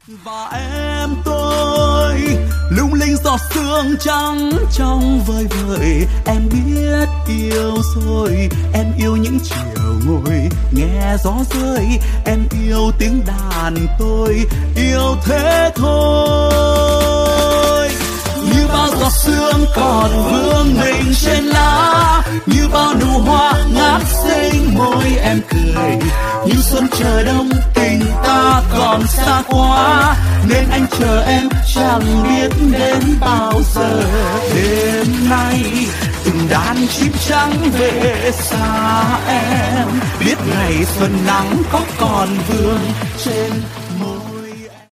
Và em tôi lung linh giọt sương trắng trong vơi vợi. Em biết yêu rồi, em yêu những chiều ngồi nghe gió rơi. Em yêu tiếng đàn tôi, yêu thế thôi. Như bao giọt sương còn vương mình trên lá, như bao nụ hoa ngát xinh môi em cười. Như xuân chờ đông tình ta còn xa quá, nên anh chờ em chẳng biết đến bao giờ. Đêm nay từng đàn chim trắng về xa em, biết ngày xuân nắng có còn vương trên